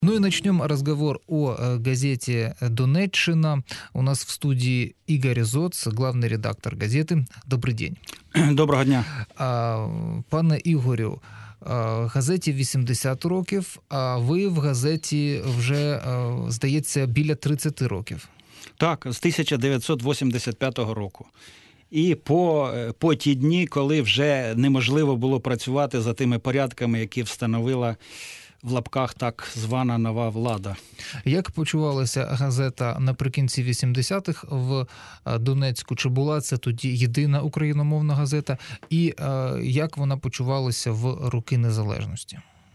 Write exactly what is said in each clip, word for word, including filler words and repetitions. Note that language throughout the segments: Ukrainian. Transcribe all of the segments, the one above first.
Ну и начнем разговор о э, газете «Донеччина». У нас в студии Игорь Зоц, главный редактор газеты. Добрый день. Доброго дня. А, пане Ігорю, а, газеті вісімдесят років, а ви в газеті вже, а, здається, біля тридцять років. Так, з тисяча дев'ятсот вісімдесят п'ятого року. І по, по ті дні, коли вже неможливо було працювати за тими порядками, які встановила в лапках так звана нова влада. Як почувалася газета наприкінці вісімдесятих в Донецьку? Чи була це тоді єдина україномовна газета? І е, як вона почувалася в роки незалежності?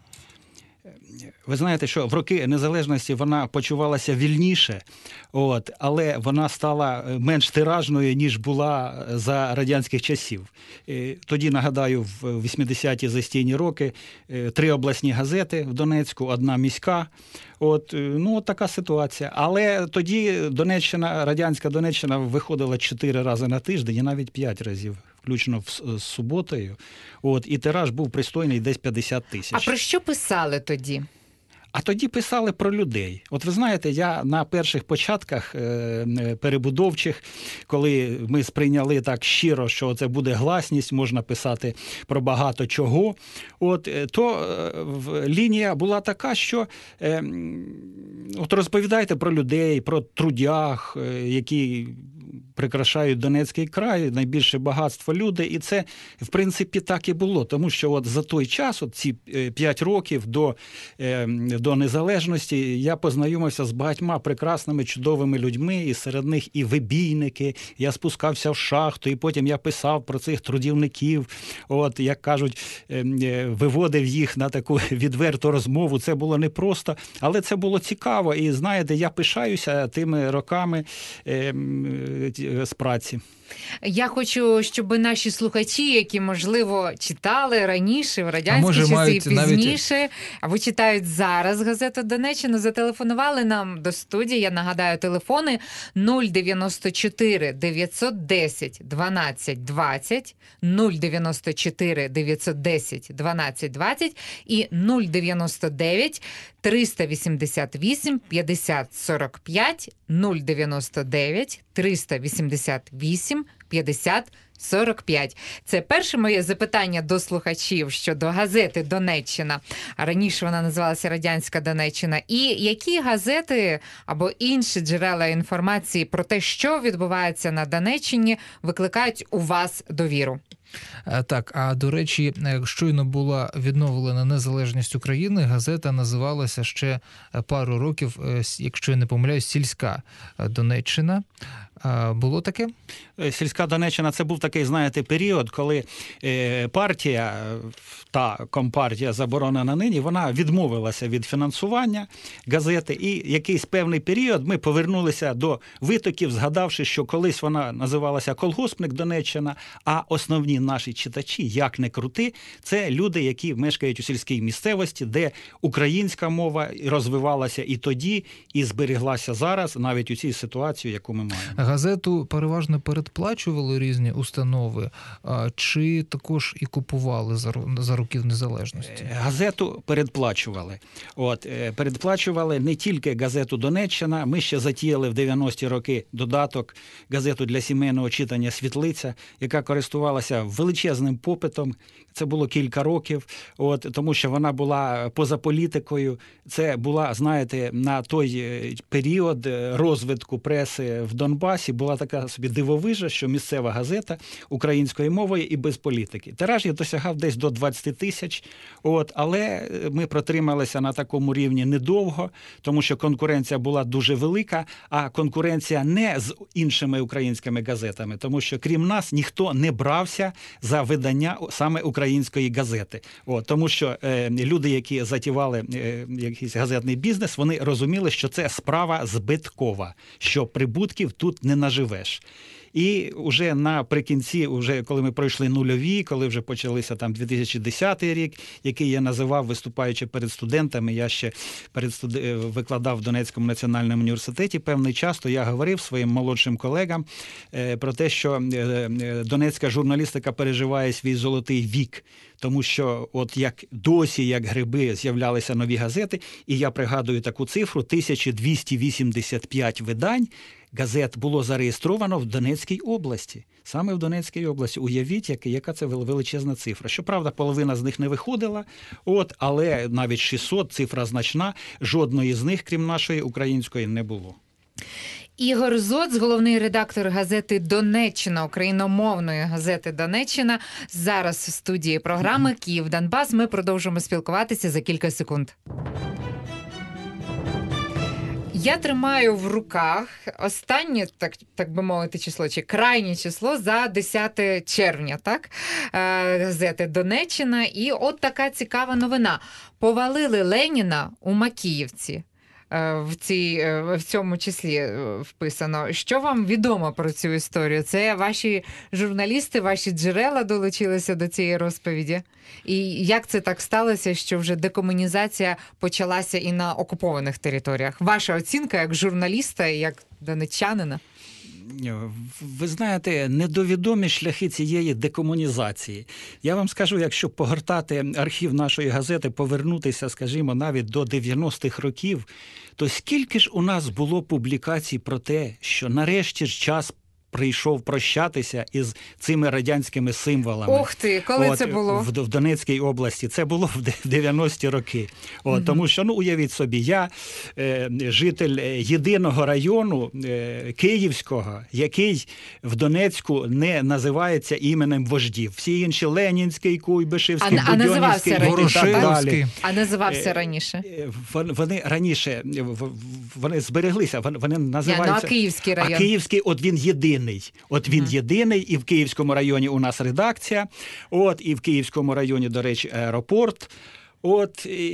Ви знаєте, що в роки незалежності вона почувалася вільніше, от, але вона стала менш тиражною, ніж була за радянських часів. Тоді, нагадаю, в вісімдесяті застійні роки три обласні газети в Донецьку, одна міська. От, ну, от така ситуація. Але тоді Донеччина, радянська Донеччина виходила чотири рази на тиждень і навіть п'ять разів, включно з суботою. От, і тираж був пристойний, десь п'ятдесят тисяч. А про що писали тоді? А тоді писали про людей. От ви знаєте, я на перших початках е, перебудовчих, коли ми сприйняли так щиро, що це буде гласність, можна писати про багато чого, от, то е, лінія була така, що е, от розповідайте про людей, про трудях, е, які прикрашають Донецький край, найбільше багатство люди, і це, в принципі, так і було, тому що от за той час, от ці п'ять років до, до незалежності, я познайомився з багатьма прекрасними, чудовими людьми, і серед них і вибійники, я спускався в шахту, і потім я писав про цих трудівників, от, як кажуть, виводив їх на таку відверту розмову, це було непросто, але це було цікаво, і знаєте, я пишаюся тими роками з праці. Я хочу, щоб наші слухачі, які, можливо, читали раніше, в радянські часи і пізніше, навіть... або читають зараз газету «Донеччина», зателефонували нам до студії. Я нагадаю, телефони нуль дев'яносто чотири дев'ятсот десять дванадцять двадцять, нуль дев'яносто чотири дев'ятсот десять дванадцять двадцять і нуль дев'яносто дев'ять триста вісімдесят вісім п'ятдесят сорок п'ять, нуль дев'яносто дев'ять триста вісімдесят вісім п'ятдесят сорок п'ять. Це перше моє запитання до слухачів щодо газети «Донеччина». А раніше вона називалася «Радянська Донеччина». І які газети або інші джерела інформації про те, що відбувається на Донеччині, викликають у вас довіру? Так, а до речі, щойно була відновлена незалежність України, газета називалася ще пару років, якщо я не помиляюсь, «Сільська Донеччина». Було таке? «Сільська Донеччина» – це був такий, знаєте, період, коли партія, та компартія заборонена нині, вона відмовилася від фінансування газети, і якийсь певний період ми повернулися до витоків, згадавши, що колись вона називалася «Колгоспник Донеччина», а основні наші читачі, як не крути, це люди, які мешкають у сільській місцевості, де українська мова розвивалася і тоді, і зберіглася зараз, навіть у цій ситуації, яку ми маємо. Газету переважно передплачували різні установи, чи також і купували за, за років незалежності? Газету передплачували. От, передплачували не тільки газету «Донеччина», ми ще затіяли в дев'яності роки додаток, газету для сімейного читання «Світлиця», яка користувалася величезним попитом. Це було кілька років, от, тому що вона була поза політикою. Це була, знаєте, на той період розвитку преси в Донбасі була така собі дивовижа, що місцева газета українською мовою і без політики. Тираж її досягав десь до двадцять тисяч, от, але ми протрималися на такому рівні недовго, тому що конкуренція була дуже велика, а конкуренція не з іншими українськими газетами, тому що крім нас ніхто не брався за видання саме української газети. От, тому що е, люди, які затівали е, якийсь газетний бізнес, вони розуміли, що це справа збиткова, що прибутків тут не наживеш. І вже наприкінці, вже коли ми пройшли нульові, коли вже почалися там дві тисячі десятий рік, який я називав, виступаючи перед студентами, я ще перед студ... викладав в Донецькому національному університеті певний час, то я говорив своїм молодшим колегам про те, що донецька журналістика переживає свій золотий вік. тому що от як досі, як гриби, з'являлися нові газети, і я пригадую таку цифру, тисяча двісті вісімдесят п'ять видань газет було зареєстровано в Донецькій області. Саме в Донецькій області. Уявіть, яка це величезна цифра. Щоправда, половина з них не виходила, от, але навіть шістсот, цифра значна, жодної з них, крім нашої української, не було. Ігор Зоц, головний редактор газети «Донеччина», україномовної газети «Донеччина», зараз в студії програми «Київ Донбас». Ми продовжимо спілкуватися за кілька секунд. Я тримаю в руках останнє, так, так би мовити, число, чи крайнє число за десяте червня, так? Газети «Донеччина». І от така цікава новина. Повалили Леніна у Макіївці. В, цій, в цьому числі вписано. Що вам відомо про цю історію? Це ваші журналісти, ваші джерела долучилися до цієї розповіді? І як це так сталося, що вже декомунізація почалася і на окупованих територіях? Ваша оцінка як журналіста і як донеччанина? Ви знаєте, недовідомі шляхи цієї декомунізації. Я вам скажу, якщо погортати архів нашої газети, повернутися, скажімо, навіть до дев'яностих років, то скільки ж у нас було публікацій про те, що нарешті ж час прийшов прощатися із цими радянськими символами. Ух ти, коли От, це було? В, в Донецькій області. Це було в дев'яності роки. От, угу. Тому що, ну, уявіть собі, я е, житель єдиного району е, Київського, який в Донецьку не називається іменем вождів. Всі інші Ленінський, Куйбишевський, а, Будьонівський а і так далі. А називався раніше? Вони раніше, вони збереглися, вони називаються... Я, ну, а Київський район? А Київський, от він єдиний. От він uh-huh. єдиний, і в Київському районі у нас редакція, от, і в Київському районі, до речі, аеропорт, от, і,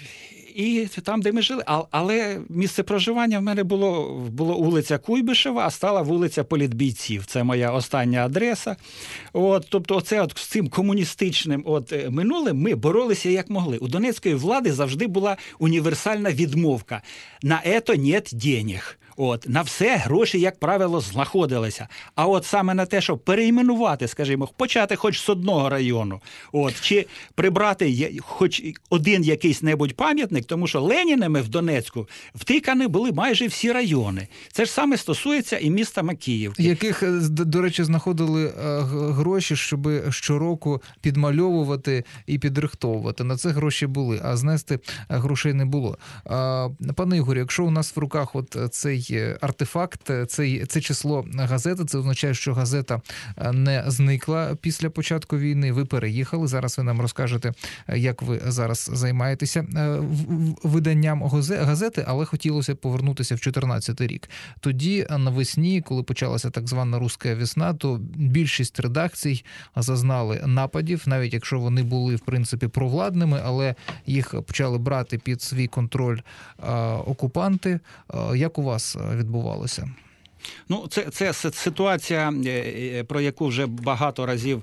і там, де ми жили. А, але місце проживання в мене було, було вулиця Куйбишева, а стала вулиця Політбійців. Це моя остання адреса. От, тобто оце от з цим комуністичним от, минулим ми боролися як могли. У донецької влади завжди була універсальна відмовка. На ето нет денег. От, на все гроші, як правило, знаходилися. А от саме на те, щоб перейменувати, скажімо, почати хоч з одного району, от, чи прибрати хоч один якийсь небудь пам'ятник, тому що Ленінами в Донецьку втикані були майже всі райони. Це ж саме стосується і міста Макіївки. Яких, до речі, знаходили гроші, щоб щороку підмальовувати і підрихтовувати. На це гроші були, а знести грошей не було. Пане Ігорю, якщо у нас в руках от цей артефакт, це, це число газети, це означає, що газета не зникла після початку війни, ви переїхали, зараз ви нам розкажете, як ви зараз займаєтеся виданням газети, але хотілося повернутися в чотирнадцятий рік. Тоді навесні, коли почалася так звана «Руська весна», то більшість редакцій зазнали нападів, навіть якщо вони були, в принципі, провладними, але їх почали брати під свій контроль окупанти. Як у вас відбувалося? Ну, це, це ситуація, про яку вже багато разів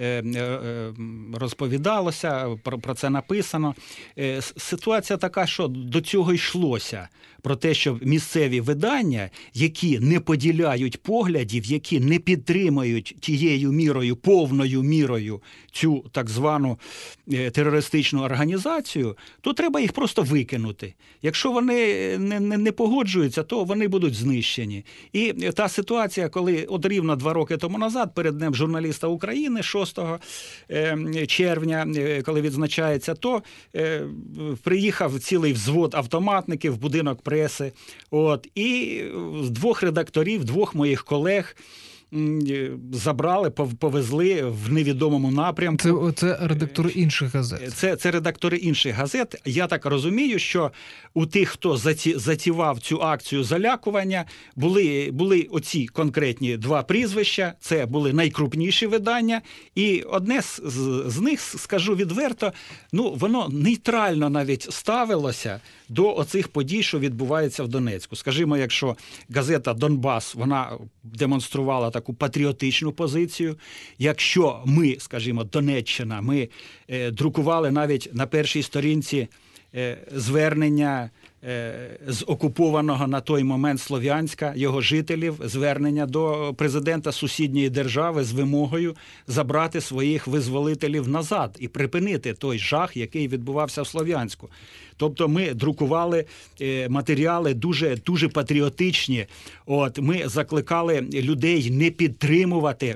розповідалося, про, про це написано. Ситуація така, що до цього йшлося. Про те, що місцеві видання, які не поділяють поглядів, які не підтримують тією мірою, повною мірою цю так звану терористичну організацію, то треба їх просто викинути. Якщо вони не, не, не погоджуються, то вони будуть знищені. І та ситуація, коли от рівно два роки тому назад, перед Днем журналіста України, шостого червня, коли відзначається, то приїхав цілий взвод автоматників в будинок преси, от, і двох редакторів, двох моїх колег забрали, повезли в невідомому напрямку. Це, це редактори інших газет? Це, це редактори інших газет. Я так розумію, що у тих, хто заті, затівав цю акцію залякування, були, були оці конкретні два прізвища, це були найкрупніші видання, і одне з, з, з них, скажу відверто, ну, воно нейтрально навіть ставилося до оцих подій, що відбуваються в Донецьку. Скажімо, якщо газета «Донбас», вона демонструвала таку патріотичну позицію, якщо ми, скажімо, Донеччина, ми е, друкували навіть на першій сторінці е, звернення з окупованого на той момент Слов'янська, його жителів, звернення до президента сусідньої держави з вимогою забрати своїх визволителів назад і припинити той жах, який відбувався в Слов'янську. Тобто ми друкували матеріали дуже, дуже патріотичні. От, ми закликали людей не підтримувати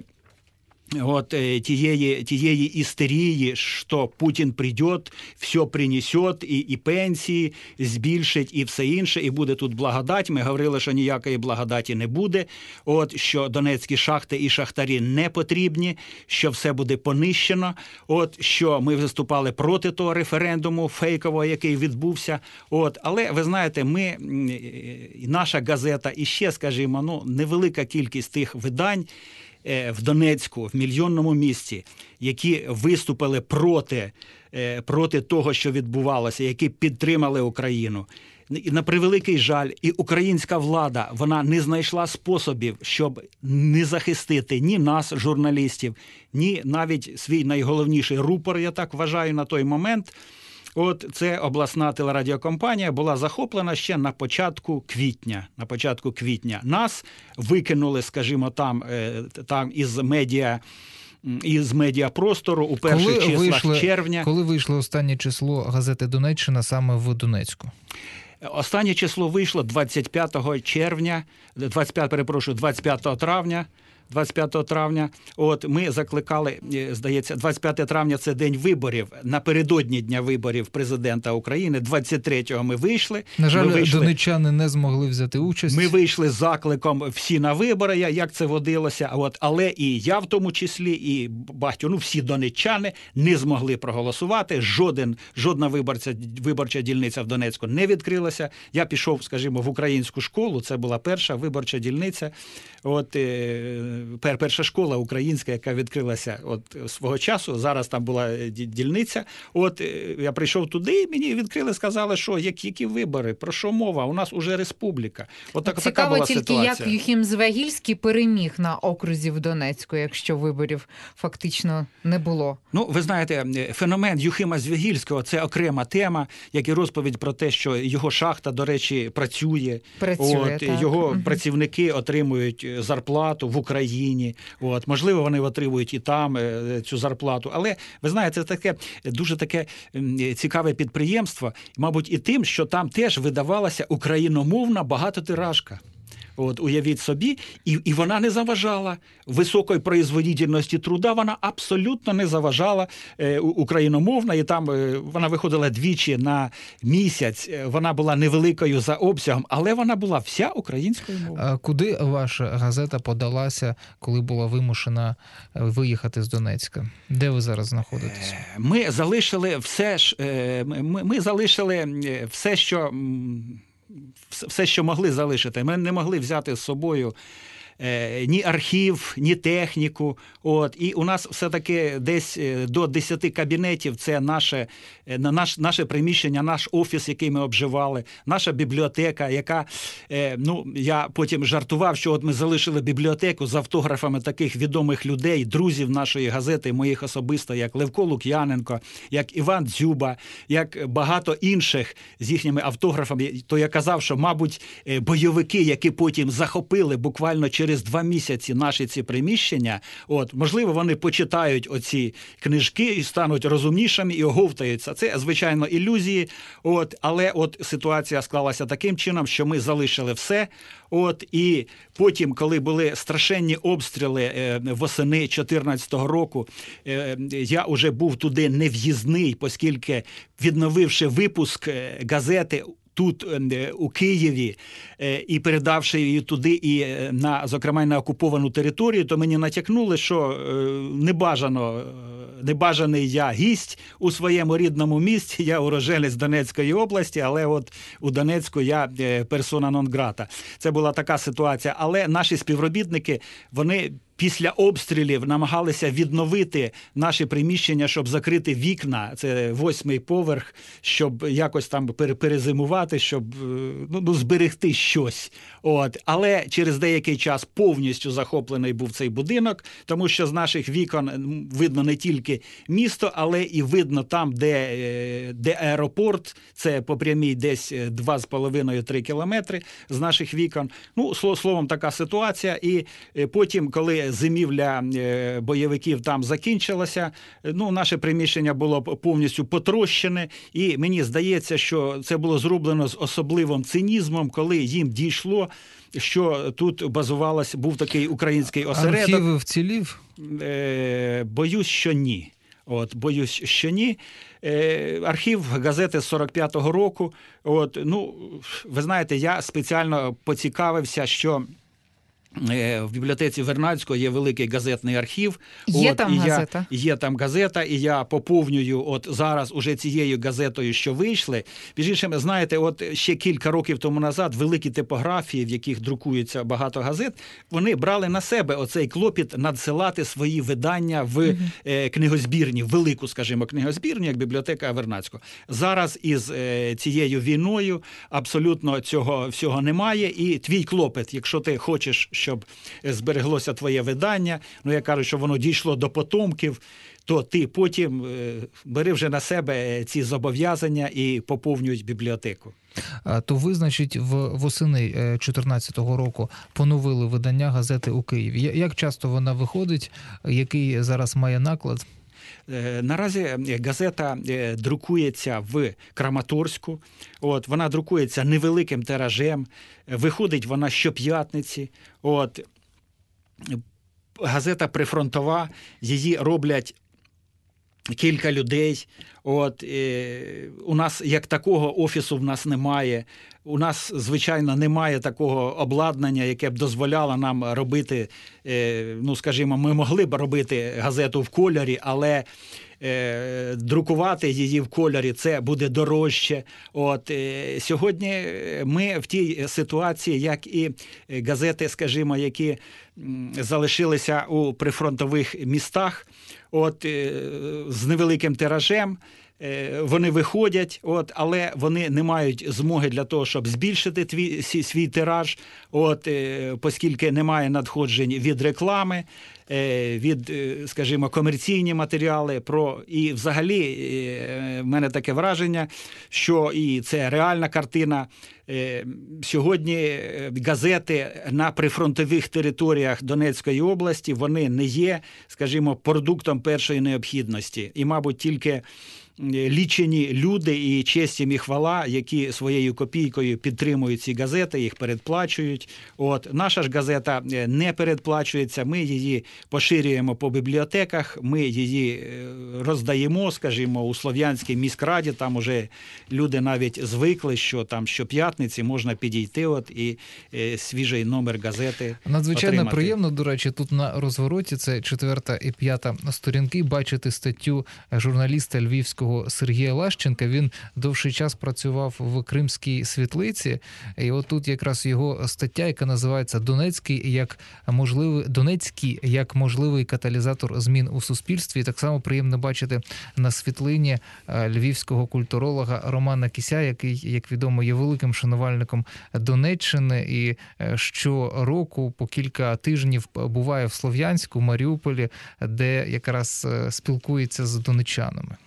от тієї, тієї істерії, що Путін прийде, все принесет, і, і пенсії збільшить, і все інше, і буде тут благодать. Ми говорили, що ніякої благодаті не буде, от, що донецькі шахти і шахтарі не потрібні, що все буде понищено, от, що ми виступали проти того референдуму фейкового, який відбувся. От, але, ви знаєте, ми, наша газета, і ще, скажімо, ну, невелика кількість тих видань, в Донецьку, в мільйонному місті, які виступили проти, проти того, що відбувалося, які підтримали Україну. І на превеликий жаль, і українська влада, вона не знайшла способів, щоб не захистити ні нас, журналістів, ні навіть свій найголовніший рупор, я так вважаю, на той момент. От це обласна телерадіокомпанія була захоплена ще на початку квітня. На початку квітня нас викинули, скажімо, там, там із медіа, із медіапростору у перших коли числах вийшли, червня. Коли вийшло останнє число газети «Донеччина» саме в Донецьку? Останнє число вийшло двадцять п'ятого червня, двадцять п'ятого, перепрошую, двадцять п'ятого травня. двадцять п'ятого травня, от ми закликали, здається, двадцять п'яте травня – це день виборів, напередодні дня виборів президента України, двадцять третього ми вийшли. На жаль, вийшли, донеччани не змогли взяти участь. Ми вийшли з закликом всі на вибори, як це водилося, от, але і я в тому числі, і багато, ну всі донеччани не змогли проголосувати, жоден, жодна виборця, виборча дільниця в Донецьку не відкрилася. Я пішов, скажімо, в українську школу, це була перша виборча дільниця, от, перша школа українська, яка відкрилася от свого часу, зараз там була дільниця. От я прийшов туди, і мені відкрили, сказали, що які, які вибори, про що мова, у нас уже республіка. От так, така була тільки, ситуація. як Юхим Звягільський переміг на окрузі в Донецьку, якщо виборів фактично не було. Ну, ви знаєте, феномен Юхима Звягільського – це окрема тема, як і розповідь про те, що його шахта, до речі, працює. Працює, от, так. Його угу. працівники отримують зарплату в Україні. От, можливо, вони отримують і там цю зарплату. Але, ви знаєте, це таке, дуже таке цікаве підприємство, мабуть, і тим, що там теж видавалася україномовна багатотиражка. От, уявіть собі, і, і вона не заважала високої производительності труда, вона абсолютно не заважала е, україномовна, і там е, вона виходила двічі на місяць, вона була невеликою за обсягом, але вона була вся українською мовою. А куди ваша газета подалася, коли була вимушена виїхати з Донецька? Де ви зараз знаходитесь? Ми залишили все ж, ми, ми залишили все, що... все, що могли залишити. Ми не могли взяти з собою е, ні архів, ні техніку. От. І у нас все-таки десь до десяти кабінетів – це наше, наш, наше приміщення, наш офіс, який ми обживали, наша бібліотека, яка, е, ну, я потім жартував, що от ми залишили бібліотеку з автографами таких відомих людей, друзів нашої газети, моїх особисто, як Левко Лук'яненко, як Іван Дзюба, як багато інших з їхніми автографами. То я казав, що, мабуть, бойовики, які потім захопили буквально через два місяці наші ці приміщення, от, можливо, вони почитають оці книжки і стануть розумнішими і оговтаються. Це, звичайно, ілюзії, от, але от ситуація склалася таким чином, що ми залишили все. От, і потім, коли були страшенні обстріли е, восени дві тисячі чотирнадцятого року, е, я вже був туди нев'їзний, оскільки, відновивши випуск газети тут, у Києві, і передавши її туди, і на, зокрема, і на окуповану територію, то мені натякнули, що небажано, небажаний я гість у своєму рідному місті, я уроженець Донецької області, але от у Донецьку я персона нон грата. Це була така ситуація. Але наші співробітники, вони після обстрілів намагалися відновити наші приміщення, щоб закрити вікна, це восьмий поверх, щоб якось там перезимувати, щоб ну, ну, зберегти щось. От. Але через деякий час повністю захоплений був цей будинок, тому що з наших вікон видно не тільки місто, але і видно там, де, де аеропорт, це по прямій десь два з половиною - три кілометри з наших вікон. Ну, словом, така ситуація. І потім, коли зимівля бойовиків там закінчилася, ну, наше приміщення було повністю потрощене, і мені здається, що це було зроблено з особливим цинізмом, коли їм дійшло, що тут базувалось, був такий український осередок. Архів вцілів? Е, боюсь, що ні. От, боюсь, що ні. Е, архів газети з сорок п'ятого року. От, ну, ви знаєте, я спеціально поцікавився, що в бібліотеці Вернадського є великий газетний архів. Є от, там і газета? Я, є там газета, і я поповнюю от зараз уже цією газетою, що вийшли. Між іншим, знаєте, от ще кілька років тому назад великі типографії, в яких друкується багато газет, вони брали на себе оцей клопіт надсилати свої видання в угу. е, книгозбірні, велику, скажімо, книгозбірню, як бібліотека Вернадського. Зараз із е, цією війною абсолютно цього всього немає, і твій клопіт, якщо ти хочеш, щоб збереглося твоє видання, ну, я кажу, що воно дійшло до потомків, то ти потім бери вже на себе ці зобов'язання і поповнюй бібліотеку. То ви, значить, в восени чотирнадцятого року поновили видання газети у Києві. Як часто вона виходить? Який зараз має наклад? Наразі газета друкується в Краматорську. От, вона друкується невеликим тиражем. Виходить вона щоп'ятниці. От, газета прифронтова, її роблять кілька людей. От, е, у нас як такого офісу в нас немає. У нас, звичайно, немає такого обладнання, яке б дозволяло нам робити, е, ну, скажімо, ми могли б робити газету в кольорі, але е, друкувати її в кольорі – це буде дорожче. От, е, сьогодні ми в тій ситуації, як і газети, скажімо, які залишилися у прифронтових містах, от, е, з невеликим тиражем, вони виходять, от, але вони не мають змоги для того, щоб збільшити твій, свій тираж, от, оскільки немає надходжень від реклами, від, скажімо, комерційні матеріали. Про, і взагалі в мене таке враження, що і це реальна картина. Сьогодні газети на прифронтових територіях Донецької області, вони не є, скажімо, продуктом першої необхідності. І, мабуть, тільки лічені люди і честь їм і хвала, які своєю копійкою підтримують ці газети, їх передплачують. От, наша ж газета не передплачується, ми її поширюємо по бібліотеках, ми її роздаємо, скажімо, у Слов'янській міськраді, там уже люди навіть звикли, що там щоп'ятниці можна підійти от, і е, свіжий номер газети Надзвичайно отримати. Приємно, до речі, тут на розвороті, це четверта і п'ята сторінки, бачити статтю журналіста львівського Сергія Лащенка. Він довший час працював в Кримській світлиці, і от тут якраз його стаття, яка називається «Донецький як можливий, Донецький як можливий каталізатор змін у суспільстві». І так само приємно бачити на світлині львівського культуролога Романа Кися, який, як відомо, є великим шанувальником Донеччини і щороку по кілька тижнів буває в Слов'янську, Маріуполі, де якраз спілкується з донеччанами.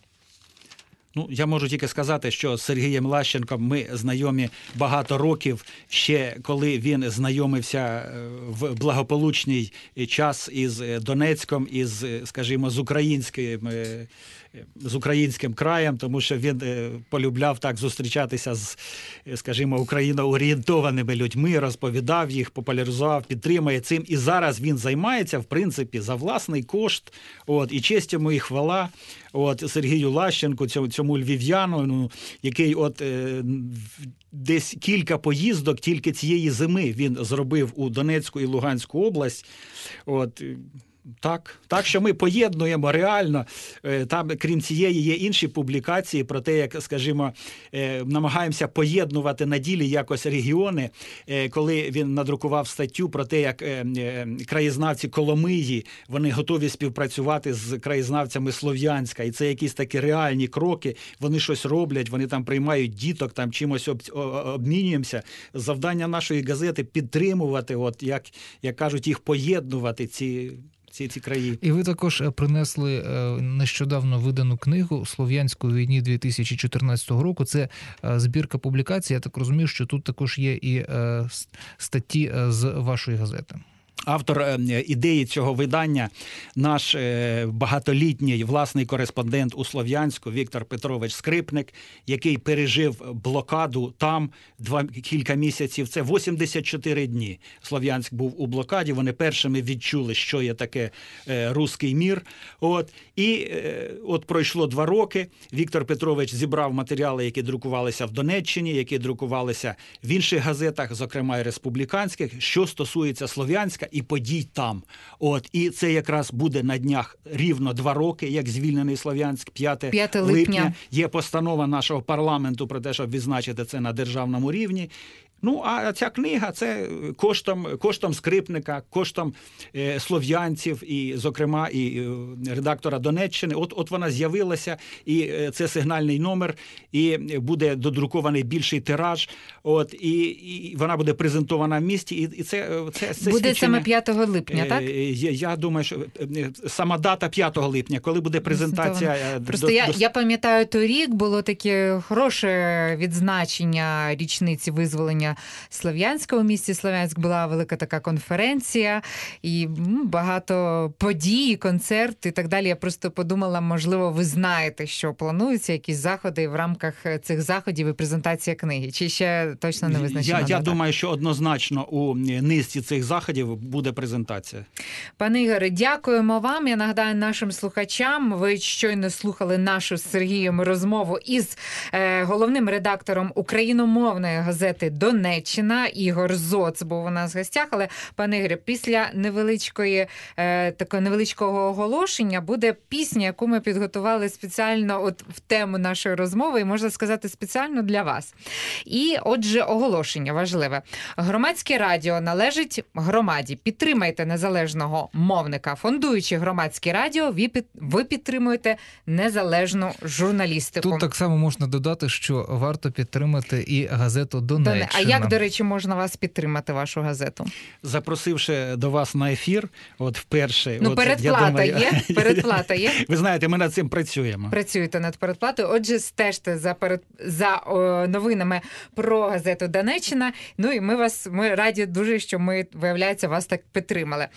Ну, я можу тільки сказати, що з Сергієм Лащенком ми знайомі багато років, ще коли він знайомився в благополучний час із Донецьком, із, скажімо, з українським, з українським краєм, тому що він полюбляв так зустрічатися з, скажімо, україноорієнтованими людьми, розповідав їх, популяризував, підтримує цим. І зараз він займається, в принципі, за власний кошт. От, і честь йому і хвала от, Сергію Лащенку, цьому, цьому львів'яну, ну, який от е, десь кілька поїздок тільки цієї зими він зробив у Донецьку і Луганську область. От, Так, так, що ми поєднуємо реально. Там, крім цієї, є інші публікації про те, як, скажімо, намагаємося поєднувати на ділі якось регіони, коли він надрукував статтю про те, як краєзнавці Коломиї, вони готові співпрацювати з краєзнавцями Слов'янська, і це якісь такі реальні кроки, вони щось роблять, вони там приймають діток, там чимось об, обмінюємося. Завдання нашої газети підтримувати, от як, як кажуть, їх поєднувати, ці Ці, ці краї. І ви також принесли нещодавно видану книгу «Слов'янської війні дві тисячі чотирнадцятого року». Це збірка публікацій. Я так розумію, що тут також є і статті з вашої газети. Автор ідеї цього видання – наш багатолітній власний кореспондент у Слов'янську Віктор Петрович Скрипник, який пережив блокаду там два, кілька місяців. Це вісімдесят чотири дні. Слов'янськ був у блокаді, вони першими відчули, що є таке руський мір. От. І от пройшло два роки, Віктор Петрович зібрав матеріали, які друкувалися в Донеччині, які друкувалися в інших газетах, зокрема і республіканських, що стосується Слов'янська і подій там. От. І це якраз буде на днях рівно два роки, як звільнений Слов'янськ, п'яте липня. Є постанова нашого парламенту про те, щоб відзначити це на державному рівні. Ну, а ця книга – це коштом, коштом Скрипника, коштом е, слов'янців, і, зокрема, і е, редактора Донеччини. От, от вона з'явилася, і е, це сигнальний номер, і буде додрукований більший тираж, от, і, і вона буде презентована в місті. І, і це, це, це буде саме п'ятого липня, так? Е, я, я думаю, що сама дата п'ятого липня, коли буде презентація. Просто до, я, до... я пам'ятаю, торік було таке хороше відзначення річниці визволення Слов'янська. У місті Слов'янськ була велика така конференція і багато подій, концерт і так далі. Я просто подумала, можливо, ви знаєте, що плануються якісь заходи в рамках цих заходів і презентація книги. Чи ще точно не визначена? Я, я думаю, що однозначно у низці цих заходів буде презентація. Пане Ігоре, дякуємо вам. Я нагадаю нашим слухачам, ви щойно слухали нашу з Сергієм розмову із е, головним редактором україномовної газети «Донеччина» Ігор Зоц був у нас в гостях. Але, пане Ігоре, після невеличкої, е, такого невеличкого оголошення буде пісня, яку ми підготували спеціально от в тему нашої розмови, і, можна сказати, спеціально для вас. І, отже, оголошення важливе. Громадське радіо належить громаді. Підтримайте незалежного мовника. Фондуючи громадське радіо, ви підтримуєте незалежну журналістику. Тут так само можна додати, що варто підтримати і газету «Донеччина». А як, до речі, можна вас підтримати, вашу газету? Запросивши до вас на ефір, от вперше... Ну, от, передплата думаю, є? Передплата є? Ви знаєте, ми над цим працюємо. Працюєте над передплатою. Отже, стежте за, перед... за о, новинами про газету «Донеччина». Ну і ми вас, ми раді дуже, що ми, виявляється, вас так підтримали.